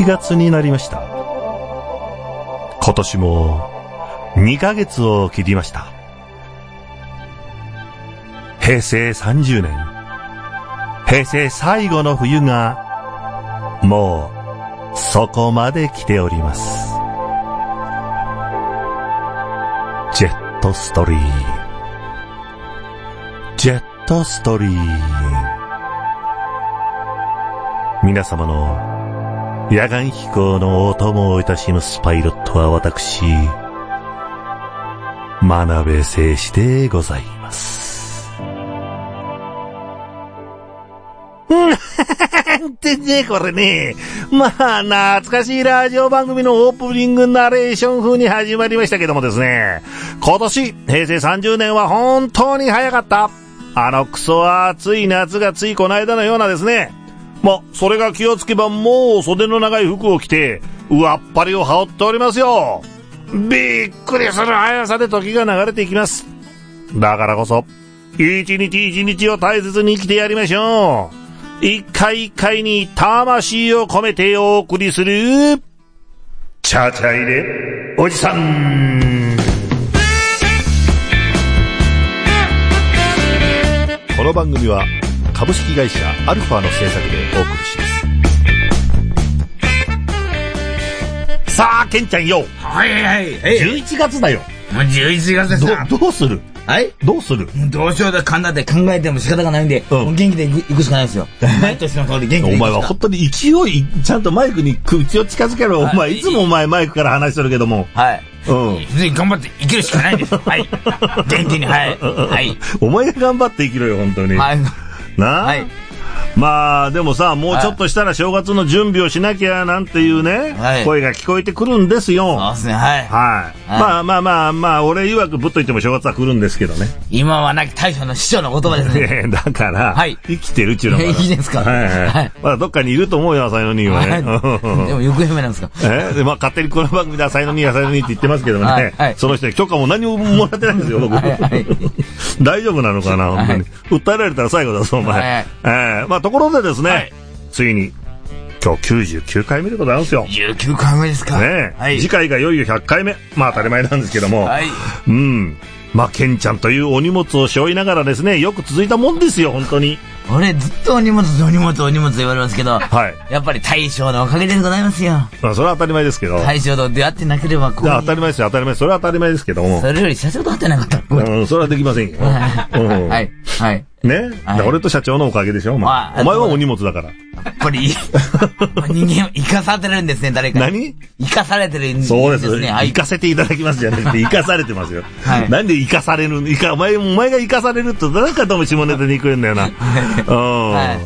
11月になりました。今年も2ヶ月を切りました。平成30年、平成最後の冬がもうそこまで来ております。ジェットストリーム、ジェットストリーム。皆様の野外飛行のお供をいたしますパイロットは私、真鍋誠司でございます。ってね、これね、まあ懐かしいラジオ番組のオープニングナレーション風に始まりましたけどもですね、今年平成30年は本当に早かった。クソ暑い夏がついこの間のようなですね、それが気をつけばもう袖の長い服を着て上っ張りを羽織っておりますよ。びっくりする速さで時が流れていきます。だからこそ一日一日を大切に生きてやりましょう。一回一回に魂を込めてお送りするチャチャイレおじさん。この番組は株式会社アルファの制作でお送りします。さあケンちゃんよ、 はいはい、 11月だよ。 もう11月ですな。 どうする？ はい、 どうする？ どうしようだかんだって考えても仕方がないんで、もう元気で行くしかないですよ。毎年の通り元気で行くしか。 お前は本当に勢いちゃんとマイクに口を近づけろ。お前いつもお前マイクから話してるけども。 はい。頑張って生きるしかないんです。はい。元気に、はい。はい。 お前が頑張って生きろよ、本当に。 はい。 なあ、 はい。 まあでもさ、もうちょっとしたら正月の準備をしなきゃなんていうね、はい、声が聞こえてくるんですよ。 そうですね、はい。 はい。はい、まあ俺曰くぶっといても正月は来るんですけどね。 今はなき大将の師匠の言葉ですね。 だから、はい、生きてるっちゅうのかな。 いいですか。 はいはい。はい、まだどっかにいると思うよ、浅井の兄はね。はい、 でも行方不明なんですか。 で勝手にこの番組で浅井の兄って言ってますけどね。はいはい、その人に許可も何ももらってないんですよ、僕。はいはい、大丈夫なのかな、本当に。訴えられたら最後だぞ、お前。まあところでですね、はい、ついに今日99回目でございますよ。 19回目ですかね、はい、次回がいよいよ100回目。まあ当たり前なんですけども、はい、まあケンちゃんというお荷物を背負いながらですね、よく続いたもんですよ、本当に。 俺ずっとお荷物言われますけど、はい、やっぱり大将のおかげでございますよ。 まあそれは当たり前ですけど、 大将と出会ってなければこう。 当たり前ですよ、当たり前。それは当たり前ですけども、 それより社長と会ってなかったら、 それはできませんよ。 はいはいね、はい、俺と社長のおかげでしょ、お前はお荷物だから。 やっぱり人間生かされてるんですね、誰かに。生かされてるんですね。 そうです。生かせていただきますじゃなくて生かされてますよ。はい、なんで生かされるお前が生かされると誰かとも下ネタに行くんだよな。はい、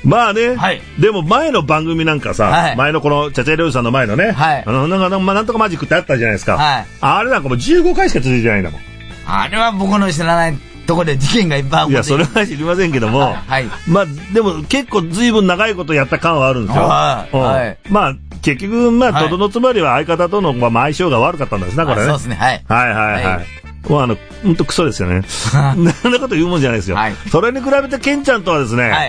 まあね、はい、でも前の番組なんかさ、はい、前のこのチャチャイレオさんの前のね、はい、なんとかマジックってあったじゃないですか。はい、あれなんかもう15回しか続いてないんだもん。 あれは僕の知らないところで事件がいっぱい起こって。 いや、それは知りませんけども、はい、まあでも結構随分長いことやった感はあるんですよ。はい、まあ結局とどのつまりは相方との相性が悪かったんですね、これね。 そうですね、はい。 はいはいはい。もうほんとクソですよね。そんなこと言うもんじゃないですよ。はい、それに比べてケンちゃんとはですね、はい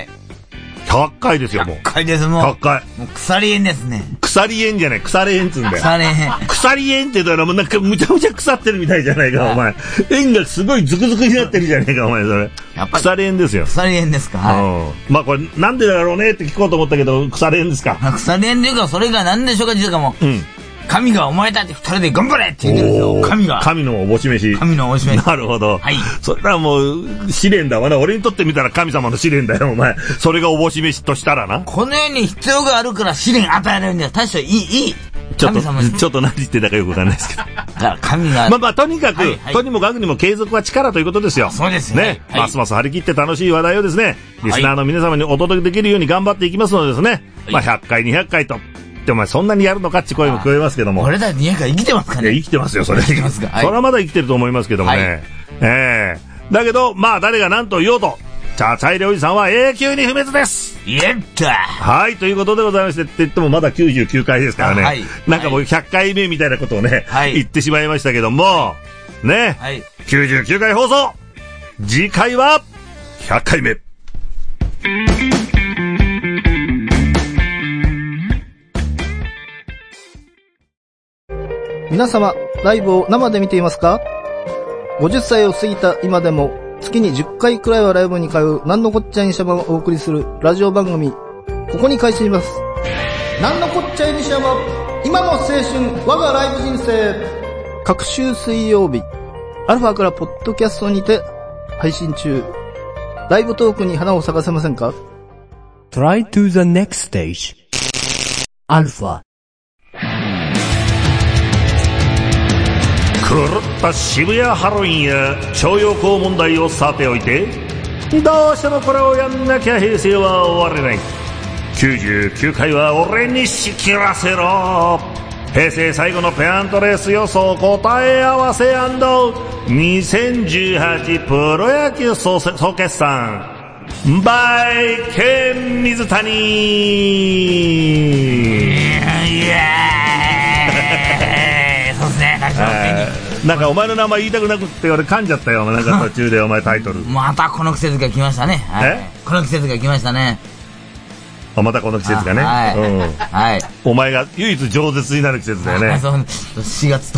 、100回ですよ、もう。 100回です、もう。 100回。 もう腐り縁ですね。 腐り縁じゃない、腐り縁っつうんだよ。 腐り縁。 腐り縁って言ったらもうなんかむちゃむちゃ腐ってるみたいじゃないか、お前。縁がすごいズクズクになってるじゃないか、お前、それ。やっぱ腐り縁ですよ。 腐り縁ですか。はい。 まあこれ、なんでだろうねって聞こうと思ったけど、腐り縁ですか。 腐り縁っていうか、それが何でしょうか、実はもう。神がお前たち二人で頑張れって言ってるんですよ。 神のおぼし飯。 神のおぼし飯。 なるほど。はい。それはもう、試練だわな。俺にとってみたら神様の試練だよ、お前。それがおぼし飯としたらな。 この世に必要があるから試練与えられるんだよ。大将、いい。 ちょっと何言ってたかよくわかんないですけど。 神が。 まあ、とにかく、とにもかくにも継続は力ということですよ。 そうですね。ますます張り切って楽しい話題をですね、リスナーの皆様にお届けできるように頑張っていきますのでですね、まあ、100回、200回と。お前そんなにやるのかって声も聞こえますけども。 俺たち200回生きてますかね。 いや生きてますよ、それ。 生きてますか。 それはまだ生きてると思いますけどもね。だけど、まあ誰が何と言おうと、チャチャイレおじさんは永久に不滅です。 やった。 はい、ということでございましてって言ってもまだ99回ですからね。はい、なんかもう100回目みたいなことをね、はい、言ってしまいましたけども、ね、はい、99回放送次回は100回目。 皆様、ライブを生で見ていますか？ 50 歳を過ぎた今でも、月に10回くらいはライブに通う、なんのこっちゃいにしゃばをお送りするラジオ番組、ここに開始します。なんのこっちゃいにしゃば、今の青春、我がライブ人生。各週水曜日、アルファからポッドキャストにて配信中。ライブトークに花を咲かせませんか？ Try to the next stage. アルファ。 狂った渋谷ハロウィンや徴用工問題をさておいて、どうしてもこれをやんなきゃ平成は終われない。99回は俺に仕切らせろ。平成最後のペナントレース予想答え合わせ&2018プロ野球総決算 by ケン水谷。 そうですね、 なんかお前の名前言いたくなくって俺噛んじゃったよ。なんか途中でお前タイトルまたこの季節が来ましたね、はい、この季節が来ましたね。 またこの季節がね、 はい、 うん、 はい、 お前が唯一饒舌になる季節だよね。 そう4月と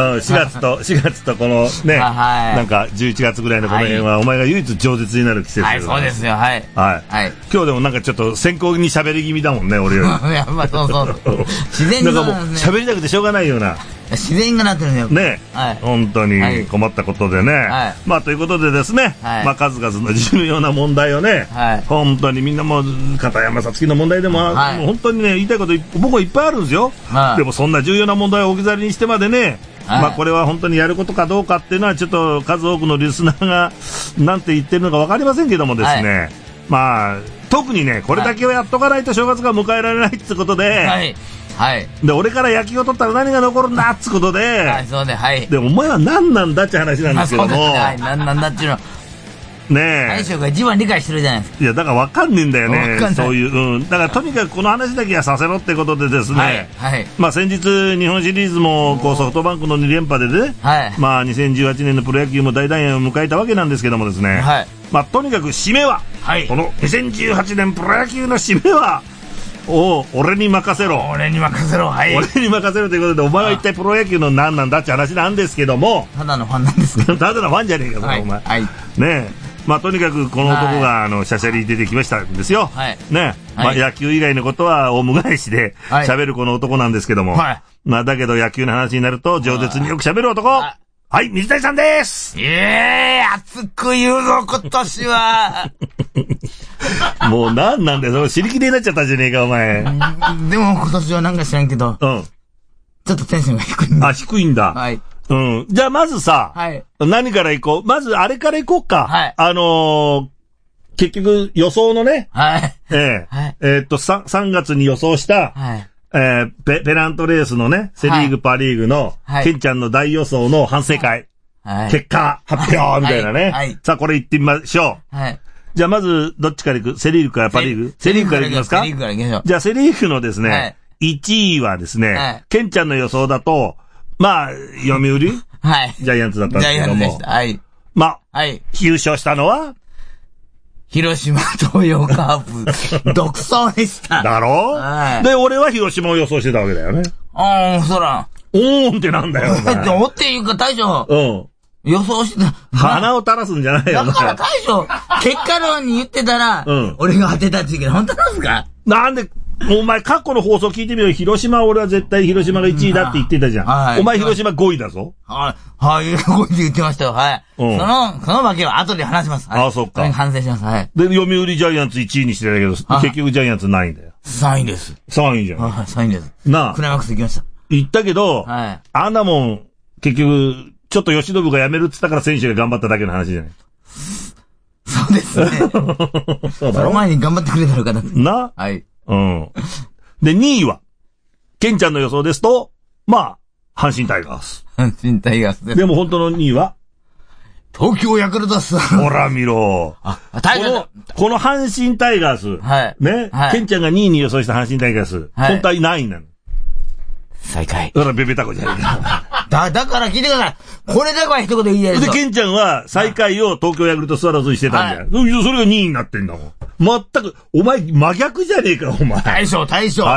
4月とこのね、はい、なんか11月ぐらいのこの辺は、はい、お前が唯一饒舌になる季節だよね。 はい、そうですよ、はい、 はいはい、今日でもなんかちょっと先行に喋り気味だもんね、俺より。 やっぱそう自然になんかもう喋りたくてしょうがないような自然がなってるんだよね、はい、本当に困ったことでね、はい、まあということでですね、はい、まあ数々の重要な問題をね、はい、本当にみんなも片山さつきの問題でも、はい、もう本当にね言いたいこと僕はいっぱいあるんですよ、はい、でもそんな重要な問題を置き去りにしてまでね、はい、まあこれは本当にやることかどうかっていうのはちょっと数多くのリスナーがなんて言ってるのか分かりませんけどもですね、はい、まあ特にねこれだけをやっとかないと正月が迎えられないってことで、はいはい、で俺から野球を取ったら何が残るんだってことで、 はい、そうで、はい、 でお前は何なんだって話なんですけども、 はい、何なんだっていうのねえ大将が一番理解してるじゃないですか。 いやだから分かんねえんだよね、そういう、うん、だからとにかくこの話だけはさせろってことでですね、はいはい、まあ先日日本シリーズもこうソフトバンクの2連覇でね、はい、まあ2018年のプロ野球も大団円を迎えたわけなんですけどもですね、はい、まあとにかく締めは、はい、この2018年プロ野球の締めは俺に任せろ、 はい、俺に任せろということで、お前は一体プロ野球の何なんだって話なんですけども、 ただのファンなんですね。 ただのファンじゃねえか、はい、お前、はい、ねえ、まあとにかくこの男がシャシャリ出てきましたんですよ、はい、ねえ、はい、まあ野球以外のことは大無返しで喋るこの男なんですけども、はい、まあだけど野球の話になると饒舌によく喋る男、はい、水谷さんです。 熱く言うぞ、今年は。 もうなんだよ、知りきれになっちゃったじゃねえか、お前。 でも今年はなんか知らんけど、うん。ちょっとテンションが低いんだ。 あ、低いんだ。はい。うん。じゃあまずさ、はい。何から行こう。まずあれから行こうか。はい。結局予想のね、はい。はい。3月に予想した、はい。ペナントレースのね、セリーグ、パリーグの、はい、ケンちゃんの大予想の反省会、はい、結果発表みたいなね、はいはい。さあ、これ行ってみましょう。はい。じゃあ、まず、どっちから行く？セリーグからパリーグ？セリーグから行きますか？ セリーグから行きましょう。 じゃあ、セリーグのですね、はい、1位はですね、はい、ケンちゃんの予想だと、まあ、読売はい。ジャイアンツだったんですけども。ジャイアンツでした。はい。まあ、はい。優勝したのは広島東洋カープ、独走でした。 だろ？はい。で、俺は広島を予想してたわけだよね。 そら。 おーんってなんだよ。 おっていうか大将。うん。予想してた。 鼻を垂らすんじゃないよ。 だから大将、結果論に言ってたら、うん。俺が当てたって言うけど、本当なんすか？ なんで、お前過去の放送聞いてみよう。広島俺は絶対広島が1位だって言ってたじゃん。はい。お前広島5位だぞ。 はい。はい、5位で言ってましたよ。はい。うん。そのわけは後で話します。はい、 あ、そっか。 反省します。はい。 で、読売ジャイアンツ1位にしてたけど、結局ジャイアンツないんだよ。 3位です。 3位じゃん。 はい、3位です。 なあ。 クライマックス行きました。 行ったけど、はい。あんなもん、結局、ちょっと吉信が辞めるって言ったから選手が頑張っただけの話じゃない。 そうですね。そうだろ。その前に頑張ってくれたのかな。 な。はい。うん。で、2位は、ケンちゃんの予想ですと、まあ、阪神タイガース。 阪神タイガースです。 でも本当の2位は東京ヤクルトス。 ほら見ろ。この阪神タイガース。はい。ね。はい。ケンちゃんが2位に予想した阪神タイガース。はい。本当は何位なの？ 最下位。 だからベベタコじゃないか。 だから聞いてください。これだから一言言いたいですよ。 で、ケンちゃんは最下位を東京ヤクルトスワローズにしてたんだよ。はい、それが2位になってんだもん。全く、お前真逆じゃねえか、お前。 大将。はい。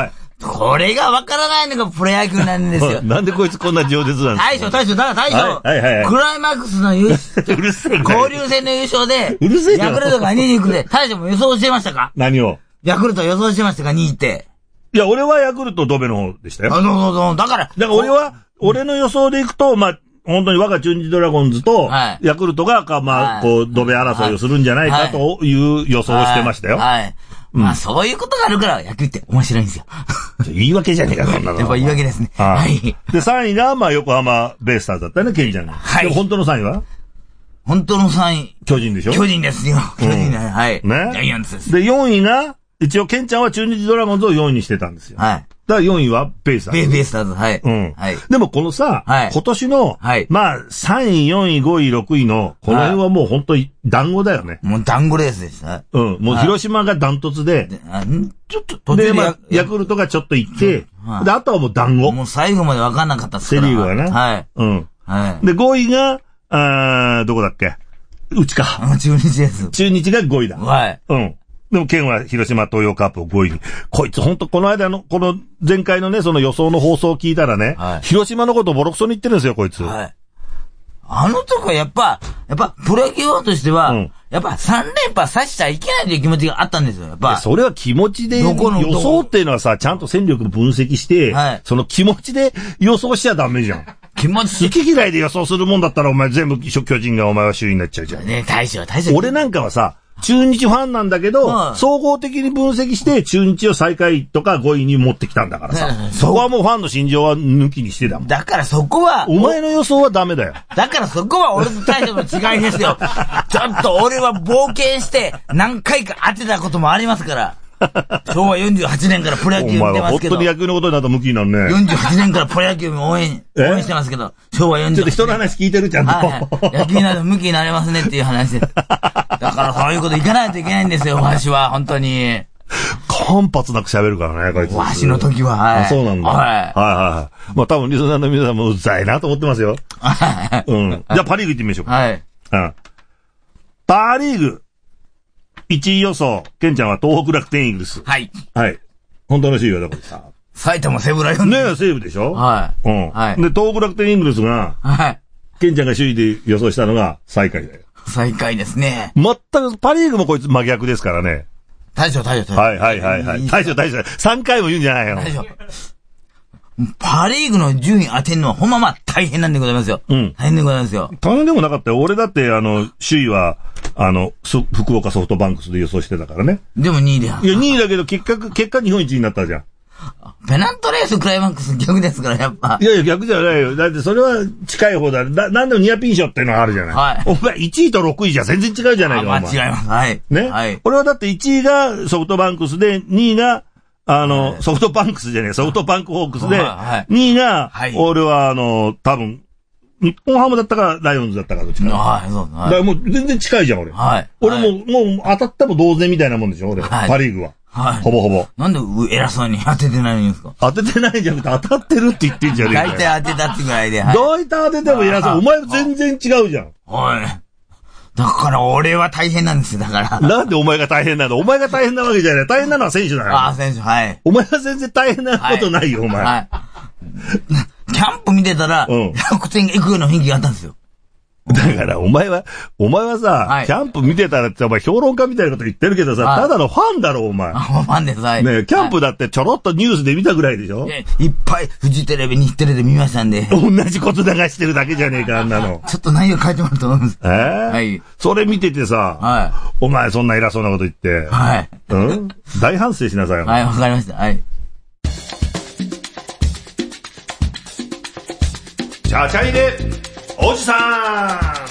これがわからないのがプロ野球なんですよ。 なんでこいつこんな饒舌なんですか？ 大将、だから大将、 はい。 クライマックスの優勝、 うるせえな。 交流戦の優勝で、 うるせえな。 ヤクルトが2位に行くで、大将も予想してましたか？ 何を？ ヤクルト予想してましたか、2位って。 いや、俺はヤクルトドベの方でしたよ。 だから俺の予想でいくと、まあ、本当に我が中日ドラゴンズと、ヤクルトが、まあ、こう、ドベ争いをするんじゃないかという予想をしてましたよ。 はい。まあ、そういうことがあるから、野球って面白いんですよ。 言い訳じゃねえか、そんなの。 やっぱ言い訳ですね。はい。 で、3位が、まあ、横浜ベイスターズだったね、ケンちゃんが。はい。でも本当の3位は？ 本当の3位。 巨人でしょ？ 巨人ですよ。巨人ね。はい。ね。ジャイアンツです。 で、4位が、一応、ケンちゃんは中日ドラゴンズを4位にしてたんですよ。はい。だから4位はベイスターズ。 ベイスターズ、はい。 うん。はい。でもこのさ、今年の、まあ、3位、4位、5位、6位の、この辺はもう本当に団子だよね。 もう団子レースでした。 うん。もう広島がダントツで、 ちょっと途中で、 まあ、ヤクルトがちょっと行って、で、あとはもう団子。 もう最後まで分かんなかったっすから。 セリーグはね。はい。うん。はい。で、5位が、どこだっけ？うちか。 中日です。 中日が5位だ。 はい。 うん。でも、県は広島東洋カープを5位に。こいつほんとこの間の、この前回のね、その予想の放送を聞いたらね、広島のことをボロクソに言ってるんですよ、こいつ。はい。 あのとこはやっぱ、プロ野球としては、やっぱ3連覇させちゃいけないという気持ちがあったんですよ、やっぱ。 それは気持ちで、予想っていうのはさ、ちゃんと戦力分析して、その気持ちで予想しちゃダメじゃん。 気持ち。 好き嫌いで予想するもんだったら、お前全部巨人がお前は首位になっちゃうじゃん。 ね、大将。 俺なんかはさ、中日ファンなんだけど、総合的に分析して中日を最下位とか5位に持ってきたんだからさ。そこはもうファンの心情は抜きにしてだもん。 だからそこは。 お前の予想はダメだよ。 だからそこは俺と大将の違いですよ。ちょっと俺は冒険して何回か当てたこともありますから。昭和48年からプロ野球見てますけど。お前は本当に野球のことになったら向きになるね。 48年からプロ野球も応援してますけど、昭和48年。 ちょっと人の話聞いてるちゃんと。 野球になると向きになれますねっていう話です。だからそういうこといかないといけないんですよ、わしは、本当に。 間髪なく喋るからね、こいつ。 わしの時は、 はい。そうなんだ。はい。まあ多分リスナーの皆さんもうざいなと思ってますよ。はい。うん。じゃあパリーグ行ってみましょうか。はい。うん。パリーグ。1位予想。ケンちゃんは東北楽天イーグルス。はい。はい。本当の首位はどこですか？ 埼玉西武ライオンズ。 ねえ、西武でしょ？ はい。 うん。はい。で、東北楽天イーグルスが、はい。ケンちゃんが首位で予想したのが最下位だよ。 最下位ですね。 全く、パリーグもこいつ真逆ですからね。 大将。はい。 大将。3回も言うんじゃないよ。大将。 パリーグの順位当てるのはほんま大変なんでございますよ。うん。大変でございますよ。 大変でもなかったよ。俺だって首位は、福岡ソフトバンクスで予想してたからね。 でも2位で。いや、 2位だけど結果日本一になったじゃん。 ペナントレースクライマックス逆ですから、やっぱ。 いや逆じゃないよ。だってそれは近い方だ。なんでもニアピン賞っていうのがあるじゃない。はい。お前1位と6位じゃ全然違うじゃないか。 違います。はい。 ね。はい。俺はだって1位がソフトバンクスで、2位が、ソフトバンクスじゃねえ、ソフトバンクホークスで、2位が、俺は多分、日本ハムだったか、ライオンズだったか、どっちか。はい、そうです。だからもう全然近いじゃん、俺。はい。俺もう当たっても同然みたいなもんでしょ、俺。パリーグは。はい。ほぼほぼ。 なんで偉そうに当ててないんですか？ 当ててないんじゃなくて当たってるって言ってんじゃねえか。 大体当てたってぐらいで。 大体当てても偉そう。お前全然違うじゃん。 はい。だから俺は大変なんですよ、だから。 なんでお前が大変なの？お前が大変なわけじゃない。大変なのは選手だよ。 ああ、選手、はい。 お前は全然大変なことないよ、お前。はい。 キャンプ見てたら、楽天行くような雰囲気があったんですよ。 だから、お前はさ、キャンプ見てたらって、お前評論家みたいなこと言ってるけどさ、ただのファンだろ、お前。 ファンです、はい。 ねキャンプだってちょろっとニュースで見たぐらいでしょ？ いっぱい、フジテレビ、日テレで見ましたんで。 同じこと流してるだけじゃねえか、あんなの。 ちょっと内容変えてもらうと思います。 はい。それ見ててさ、お前そんな偉そうなこと言って。はい。大反省しなさいよ。 はい、わかりました。はい。 チャチャ入れおじさん。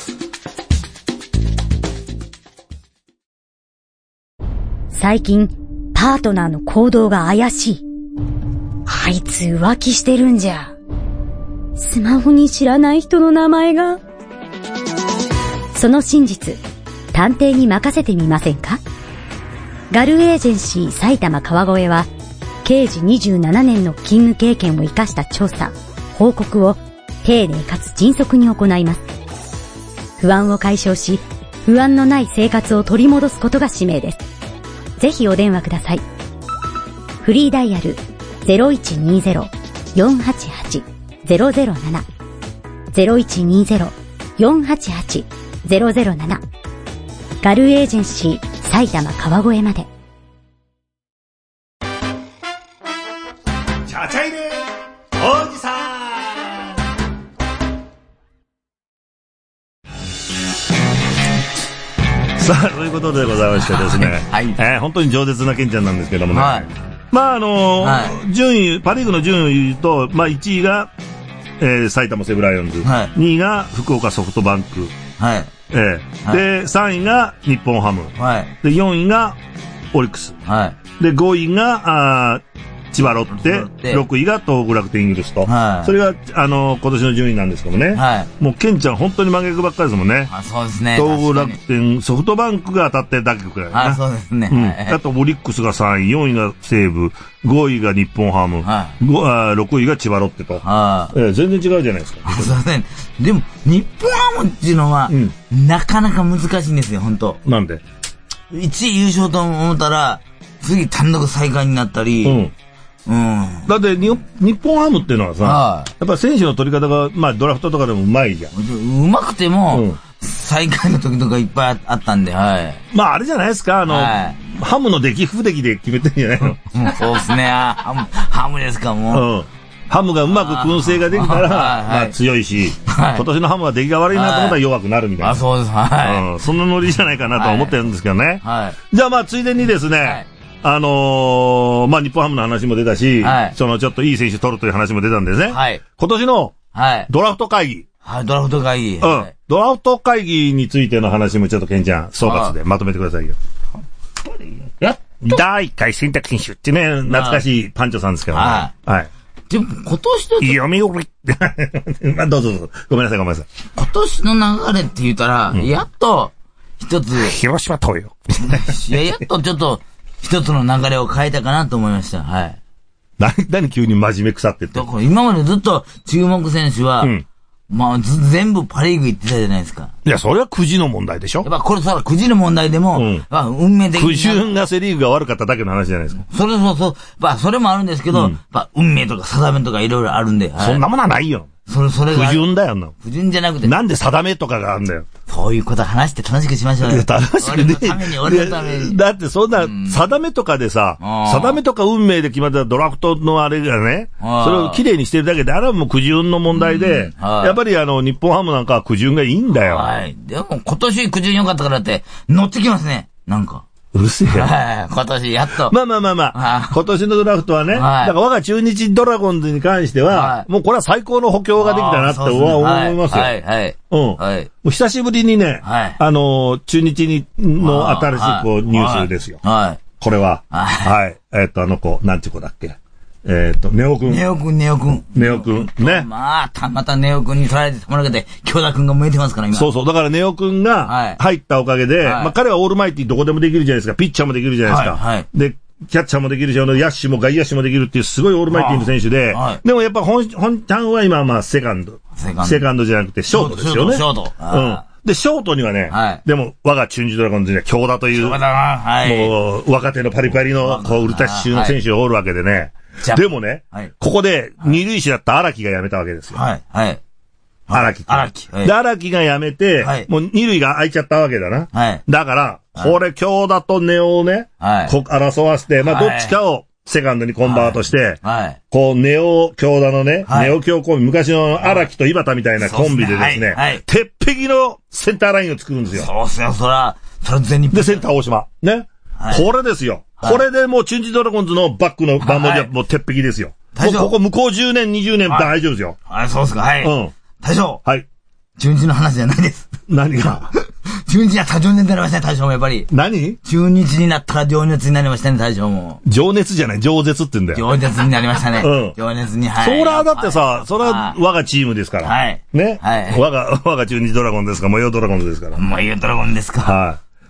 最近パートナーの行動が怪しい。あいつ浮気してるんじゃ。スマホに知らない人の名前が。その真実、探偵に任せてみませんか？ガルエージェンシー埼玉川越は刑事27年の勤務経験を生かした調査、報告を丁寧かつ迅速に行います。不安を解消し、不安のない生活を取り戻すことが使命です。ぜひお電話ください。フリーダイヤル 0120-488-007 0120-488-007ガルエージェンシー埼玉川越まで。 チャチャイレおじさん。さあ、ということでございましてですね。 はい。 本当に饒舌なケンちゃんなんですけどもね。 はい。 まあはい、 順位、パリーグの順位を言うと、まあ1位が、埼玉西武ライオンズ。 はい。 2位が福岡ソフトバンク。 はい。 はい、で、3位が日本ハム。 はい。 で、4位がオリックス。 はい。 で、5位が、千葉ロッテ、6位が東北楽天イーグルスと。はい。それが、今年の順位なんですけどもね。はい。もう、ケンちゃん本当に真逆ばっかりですもんね。 あ、そうですね。 東北楽天、ソフトバンクが当たってだけくらい。 あ、そうですね。 うん。あと、オリックスが3位、4位が西武、5位が日本ハム、はい。6位が千葉ロッテと。はい。全然違うじゃないですか。 そうですね。でも、日本ハムっていうのは、なかなか難しいんですよ、本当。 なんで ?1 位優勝と思ったら、次単独最下位になったり、うん。だって日本ハムっていうのはさ、やっぱ選手の取り方が、まあドラフトとかでもうまいじゃん。 うまくても、最下位の時とかいっぱいあったんで、はい。 まああれじゃないですか、ハムの出来不出来で決めてんじゃないのそうですね、ハムですか、もう。 ハムがうまく燻製ができたら、まあ強いし、今年のハムは出来が悪いなと思ったら弱くなるみたいな。 あ、そうです、はい。 そんなノリじゃないかなと思ってるんですけどね。はい。じゃあまあついでにですね、まあ、日本ハムの話も出たし、ちょっといい選手取るという話も出たんですね。はい。今年の、ドラフト会議。 はい、ドラフト会議。 うん。ドラフト会議についての話もちょっとケンちゃん、総括でまとめてくださいよ。第1回選択選手ってね、懐かしいパンチョさんですけどね。はい。 でも今年の読み売りまあどうぞ。ごめんなさい。今年の流れって言ったら、やっと、一つ。 広島東洋。 やっとちょっと、一つの流れを変えたかなと思いました。はい。 何急に真面目腐ってって。 今までずっと注目選手は、まあ、全部パリーグ行ってたじゃないですか。 いや、それはくじの問題でしょ。 やっぱこれさ、くじの問題でも、運命的に。 くじ運がセリーグが悪かっただけの話じゃないですか。 そう。まあ、それもあるんですけど、運命とか定めとかいろいろあるんで。 そんなものはないよ。それが。不純だよな。 不純じゃなくて。 なんで定めとかがあるんだよ。 そういうこと話して楽しくしましょうよ。 楽しくね。 俺のために。 だってそんな、定めとかでさ、定めとか運命で決まったドラフトのあれがね、それを綺麗にしてるだけで、あれはもうくじ運の問題で、やっぱり日本ハムなんかはくじ運がいいんだよ。 はい。でも今年くじ運良かったからって、乗ってきますね。なんか。 うるせえよ。 はい。今年やっと。 まあ。今年のドラフトはね、だから我が中日ドラゴンズに関しては、もうこれは最高の補強ができたなって思いますよ。はい。うん。はい。もう久しぶりにね、中日の新しいニュースですよ。はい。これは、はい。なんていう子だっけ。ネオくん。 ネオくん。 ね。 またネオくんに取られてたもらけて、京田くんが向いてますから、今。 そう。だからネオくんが入ったおかげで、まあ彼はオールマイティどこでもできるじゃないですか。ピッチャーもできるじゃないですか。はい。で、キャッチャーもできるし、野手も外野手もできるっていうすごいオールマイティの選手で、でもやっぱ本単は今まあセカンドじゃなくてショートですよね。 ショート。 うん。で、ショートにはね、でも、我が中日ドラゴンズには京田という、もう、若手のパリパリの、ウルトラ級の選手がおるわけでね。でもね、ここで、二塁手だった荒木が辞めたわけですよ。はい。荒木。で、荒木が辞めて、もう二塁が空いちゃったわけだな。だから、これ、京田とネオをね、争わせて、まあ、どっちかを、セカンドにコンバートして、こう、ネオ京田のね、ネオ京コンビ、昔の荒木と井端みたいなコンビでですね、鉄壁のセンターラインを作るんですよ。 そうっすよ、そら全日本。 で、センター大島。ね。これですよ。これでもう中日ドラゴンズのバックの番号はもう鉄壁ですよ。ここ向こう10年、20年大丈夫ですよ。 はい、そうっすか、はい。うん。大将。 はい。 中日の話じゃないです。 何が中日になったら情熱になりましたね、大将もやっぱり。 何中日になったら情熱になりましたね、大将も。 情熱じゃない、饒舌って言うんだよ。 情熱になりましたね。うん。情熱に、はい。 そらだってさ、そら我がチームですから。はい。ね。はい。我が中日ドラゴンですから、模様ドラゴンですから。 模様ドラゴンですか。 はい。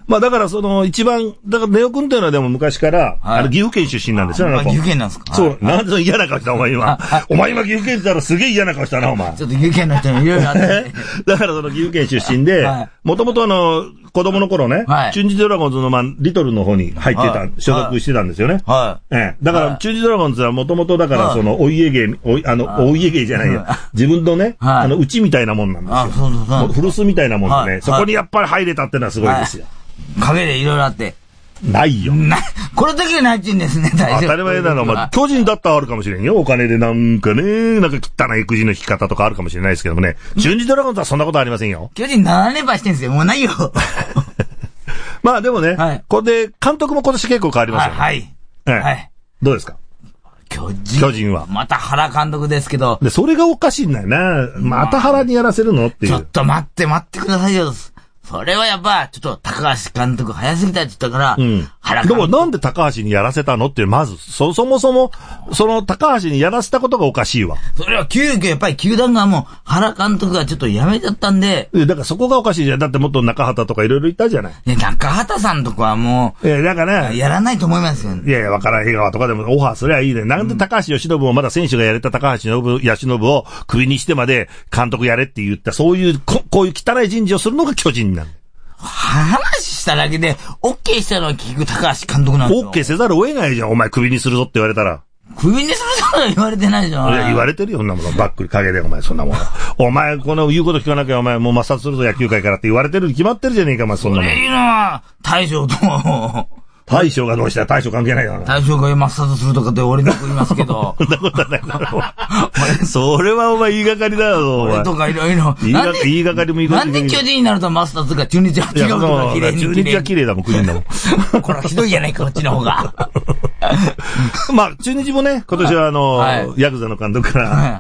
まあだから一番、だからネオ君っていうのはでも昔から、 はい、 岐阜県出身なんですよ、 岐阜県なんですか？ そう、なんでその嫌な顔したお前今。お前今岐阜県って言ったらすげえ嫌な顔したな、お前。 ちょっと岐阜県の人にいろいろあって、ね。 だから岐阜県出身で、もともと子供の頃ね、中日ドラゴンズのリトルの方に入ってた、所属してたんですよね。 はい。 だから中日ドラゴンズはもともとだからお家芸、お家芸じゃないよ。自分のね、うちみたいなもんなんですよ。そう古巣みたいなもんでね、そこにやっぱり入れたってのはすごいですよ。 影でいろいろあって。 ないよ。 これだけないっちゅうんですね、大丈夫。 当たり前なのは、巨人だったらあるかもしれんよ。お金でなんかね、なんか汚いくじの引き方とかあるかもしれないですけどもね。中日ドラゴンズはそんなことありませんよ。 巨人7連敗してんすよ。もうないよ。 まあでもね、これで監督も今年結構変わりますよね。 はい。 はい。どうですか？ 巨人は。 また原監督ですけど。 で、それがおかしいんだよな。また原にやらせるのっていう。 ちょっと待ってくださいよ。それはやっぱ、ちょっと高橋監督早すぎたって言ったから、 原監督。でもなんで高橋にやらせたのって、まず、そもそも、高橋にやらせたことがおかしいわ。 それは急遽やっぱり球団がもう、原監督がちょっと辞めちゃったんで。 だからそこがおかしいじゃん。だってもっと中畑とかいろいろ言ったじゃない。 中畑さんとかはもう、 だからね。 やらないと思いますよ。 いや、わからん、江川とかでもオファーすりゃいいね。なんで高橋由伸をまだ選手がやれた高橋由伸をクビにしてまで監督やれって言った、そういう、こういう汚い人事をするのが巨人なんだ。 話しただけで、OK したのは結局高橋監督なんですよ。 OK せざるを得ないじゃん。お前クビにするぞって言われたら。 クビにするぞは言われてないじゃん。 いや、言われてるよ、そんなもの。バックに陰で、お前、そんなもの。お前、この言うこと聞かなきゃ、お前、もう抹殺するぞ、野球界からって言われてるに決まってるじゃねえか、お前、そんなもん。 そういうのは、大将と、 大将がどうしたら大将関係ないよな。 大将が抹殺するとかって俺に言いますけど。 そんなことはないだろう。それはお前言いがかりだよ、お前。 俺とかいろいろ。 言いがかりも言いがかり。 なんで巨人になると抹殺か中日は違うとか綺麗に。 中日は綺麗だもん、クリーンだもん。 これはひどいじゃないか、こっちの方が。 まあ、中日もね、今年はヤクザの監督から、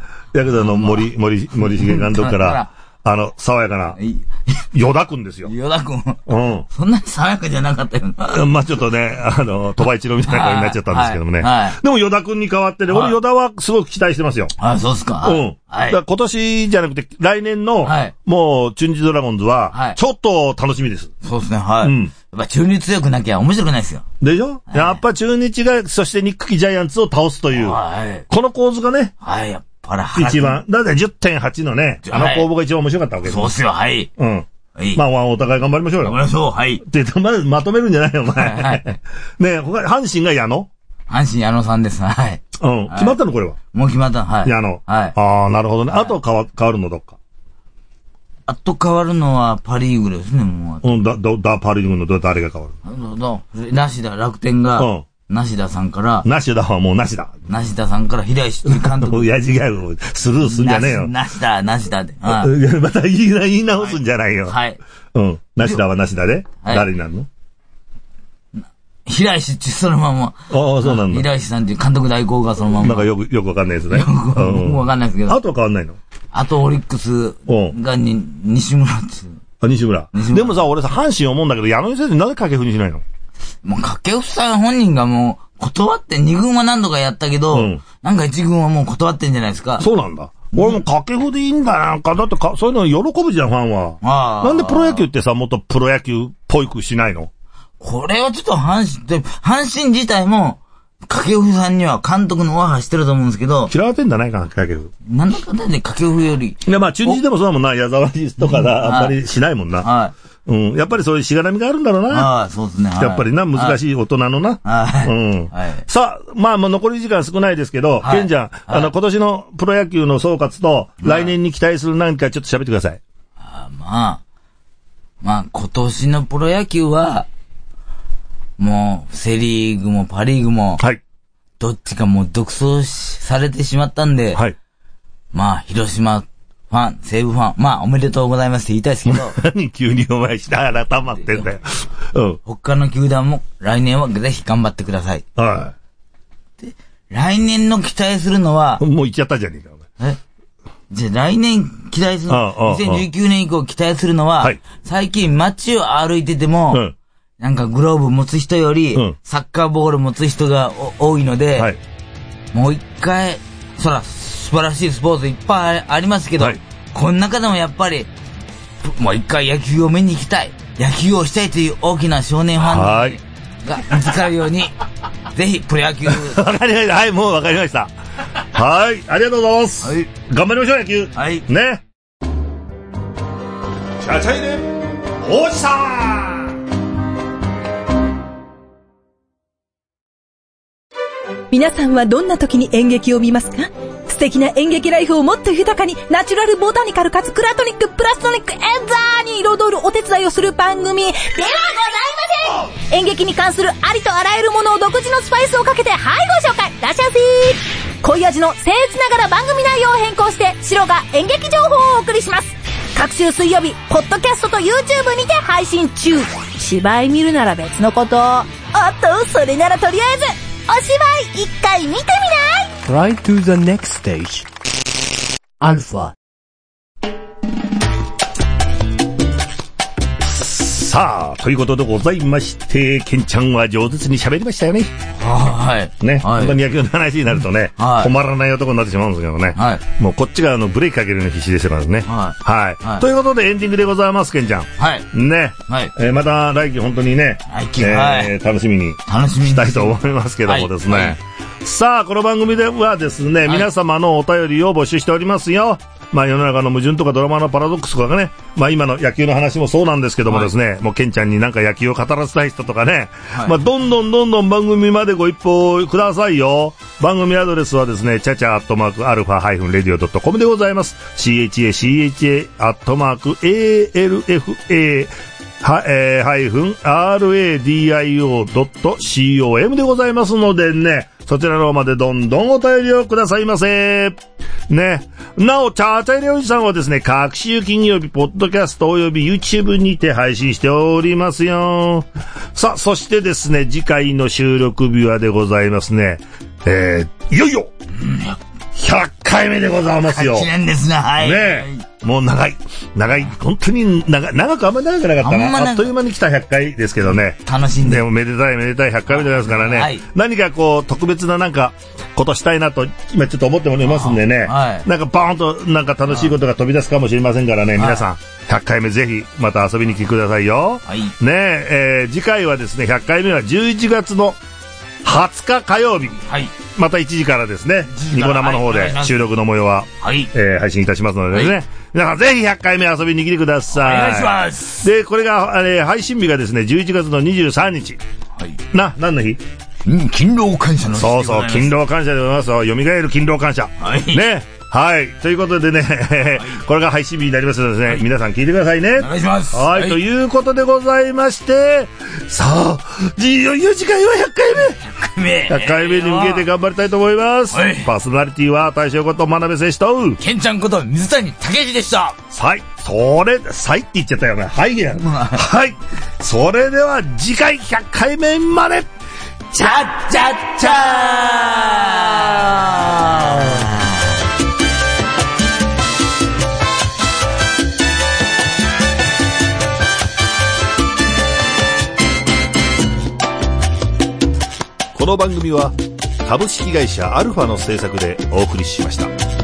ヤクザの森重監督から、爽やかな、与田くんですよ。 与田くん。そんなに爽やかじゃなかったよな。 まあちょっとね、鳥羽一郎みたいな顔になっちゃったんですけどもね。でも与田くんに代わってね、俺与田はすごく期待してますよ。 そうっすか。 だから今年じゃなくて、来年の、もう中日ドラゴンズは、ちょっと楽しみです。 そうですね、はい。やっぱ中日強くなきゃ面白くないですよ。 でしょ？やっぱ中日が、そしてニックキジャイアンツを倒すという、この構図がね、一番。だって 10.8 のね、攻防が一番面白かったわけです。 そうっすよ、はい。 まあ、お互い頑張りましょうよ。 頑張りましょう、はい。 で、まとめるんじゃないよ、お前。ね阪神が矢野？ 阪神矢野さんです、はい。 決まったのこれは？ もう決まった、はい。 矢野。はい。ああ、なるほどね。あと変わるのどっか。 あと変わるのはパリーグですね、もう。 パリーグの誰が変わる？ 梨田、楽天が、梨田さんから。 梨田はもう梨田。 梨田さんから平石監督。 いや、違う。スルーすんじゃねえよ。 梨田で。 また言い直すんじゃないよ。 はい。 梨田は梨田で誰になるの？ 平石ってそのまま。 そうなんだ。 平石さんっていう監督代行がそのまま。 なんかよくわかんないですね。よくわかんないですけど。 あとは変わんないの？ あとオリックスが西村っていう。 西村。でもさ、俺さ、阪神思うんだけど、矢野先生なんで掛布にしないの？ もう掛布さん本人がもう断って2軍は何度かやったけど、なんか1軍はもう断ってんじゃないですか。 そうなんだ。俺も掛布でいいんだなんか、だってそういうの喜ぶじゃん、ファンは。なんでプロ野球ってさ、もっとプロ野球っぽいくしないの？これはちょっと阪神自体も、掛布さんには監督のオファーしてると思うんですけど。 嫌われてんじゃないかな、掛布。 なんだかんだで掛布より。 いや、まあ中日でもそうだもんな、矢沢とかあんまりしないもんな。はい。やっぱりそういうしがらみがあるんだろうな。 そうですね。 やっぱりな、難しい大人のな。さあ、まあもう残り時間少ないですけど、ケンちゃん、今年のプロ野球の総括と、来年に期待する何かちょっと喋ってください。 まあ今年のプロ野球は、もう、セリーグもパリーグも、どっちかもう独走されてしまったんで、まあ、広島ファン、西武ファン、まあ、おめでとうございますって言いたいですけど、 何急にお前下改まってんだよ。 他の球団も来年はぜひ頑張ってください。で、来年の期待するのは、 もう言っちゃったじゃねえか、お前。 じゃあ来年期待する、2019年以降期待するのは、最近街を歩いてても、なんかグローブ持つ人より、サッカーボール持つ人が多いので、もう一回、素晴らしいスポーツいっぱいありますけど、この中でもやっぱり、もう一回野球を見に行きたい。 野球をしたいという大きな少年ファンが見つかるように、ぜひプロ野球。 わかりました。はい、もうわかりました。はい、ありがとうございます。はい、頑張りましょう、野球。 はい。 ね。チャチャイネ王子さん。 皆さんはどんな時に演劇を見ますか？素敵な演劇ライフをもっと豊かに、ナチュラルボタニカルかつクラトニックプラストニックエンザーに彩るお手伝いをする番組ではございません。演劇に関するありとあらゆるものを独自のスパイスをかけて、はい、ご紹介。らっしゃいませ。濃い味の僭越ながら番組内容を変更して、白が演劇情報をお送りします。各週水曜日、ポッドキャストと YouTube にて配信中。芝居見るなら別のこと。おっと、それならとりあえずお芝居一回見てみない？ Try to the next stage. Alpha. さあ、ということでございまして、ケンちゃんは上手に喋りましたよね。 はい。 ね、 はい、 本当に野球の話になるとね、はい、止まらない男になってしまうんですけどね。はい。もうこっちがブレーキかけるの必死でしたからね。はい。はい。はい、ということでエンディングでございます、ケンちゃん。はい。ね。はい。また来季本当にね、はい、楽しみにしたいと思いますけどもですね。はいはい、さあ、この番組ではですね、皆様のお便りを募集しておりますよ。まあ世の中の矛盾とかドラマのパラドックスとかね、まあ今の野球の話もそうなんですけどもですね、はい、もうケンちゃんになんか野球を語らせたい人とかね、はい、まあどんどん番組までご一報くださいよ。番組アドレスはですね、チャチャ@alpha-radio.com でございます。CHACHA@alpha-radio.com でございますのでね、そちらの方までどんどんお便りをくださいませ。ね。なお、チャーチャイレおじさんはですね、各週金曜日、ポッドキャストおよび YouTube にて配信しておりますよ。さあ、そしてですね、次回の収録日はでございますね。いよいよ、100回目でございますよ。 1年ですね、はい。 ねえ。もう長い、本当に長くあんまり長くなかったな。あっという間に来た100回ですけどね。 楽しんで。 でもめでたい100回目でございますからね。はい、何かこう、特別ななんか、ことしたいなと、今ちょっと思っておりますんでね。はい、なんかバーンとなんか楽しいことが飛び出すかもしれませんからね。皆さん、100回目ぜひまた遊びに来てくださいよ。はい、ね次回はですね、100回目は11月の20日火曜日。はい。また1時からですね、ニコ生の方で収録の模様は、はい、配信いたしますのでね、はい、皆さんぜひ100回目遊びに来てください。 お願いします。 で、これが、配信日がですね、11月の23日。はい。何の日？ 勤労感謝の日でございます。 そう、勤労感謝でございますよ。蘇る勤労感謝。はい。ね。はい。ということでね、はい、これが配信日になりますのでですね、はい、皆さん聞いてくださいね。 お願いします。 はい。はい、ということでございまして、さあ、いよいよ次回は100回目。100回目に向けて頑張りたいと思います。はい、パーソナリティは大将こと真鍋選手と、 ケンちゃんこと水谷武史でした。 はい。はいって言っちゃったよね。はいや。はい。それでは次回100回目まで。 チャッチャッチャー。 この番組は株式会社アルファの制作でお送りしました。